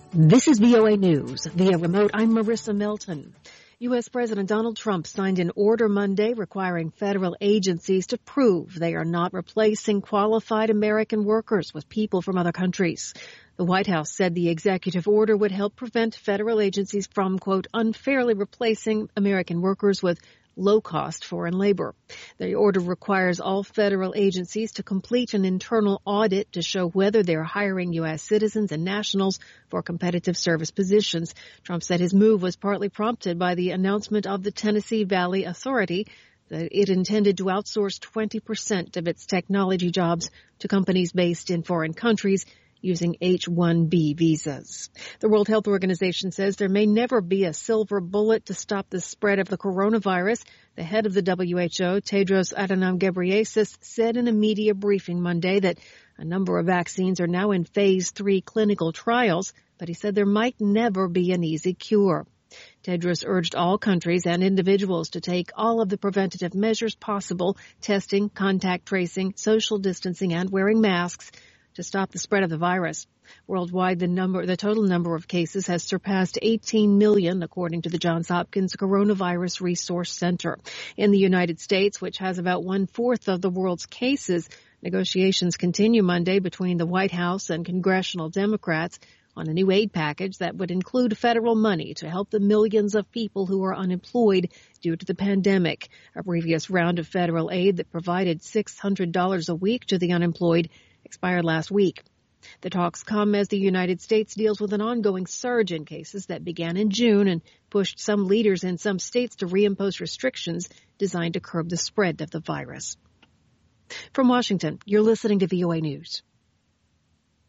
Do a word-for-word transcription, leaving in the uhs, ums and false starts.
This is V O A News. Via remote, I'm Marissa Milton. U S. President Donald Trump signed an order Monday requiring federal agencies to prove they are not replacing qualified American workers with people from other countries. The White House said the executive order would help prevent federal agencies from, quote, unfairly replacing American workers with low-cost foreign labor. The order requires all federal agencies to complete an internal audit to show whether they're hiring U S citizens and nationals for competitive service positions. Trump said his move was partly prompted by the announcement of the Tennessee Valley Authority that it intended to outsource twenty percent of its technology jobs to companies based in foreign countries using H one B visas. The World Health Organization says there may never be a silver bullet to stop the spread of the coronavirus. The head of the W H O, Tedros Adhanom Ghebreyesus, said in a media briefing Monday that a number of vaccines are now in phase three clinical trials, but he said there might never be an easy cure. Tedros urged all countries and individuals to take all of the preventative measures possible, testing, contact tracing, social distancing, and wearing masks, to stop the spread of the virus. Worldwide, the number, the total number of cases has surpassed eighteen million, according to the Johns Hopkins Coronavirus Resource Center. In the United States, which has about one-fourth of the world's cases, negotiations continue Monday between the White House and congressional Democrats on a new aid package that would include federal money to help the millions of people who are unemployed due to the pandemic. A previous round of federal aid that provided six hundred dollars a week to the unemployed expired last week. The talks come as the United States deals with an ongoing surge in cases that began in June and pushed some leaders in some states to reimpose restrictions designed to curb the spread of the virus. From Washington, you're listening to V O A News.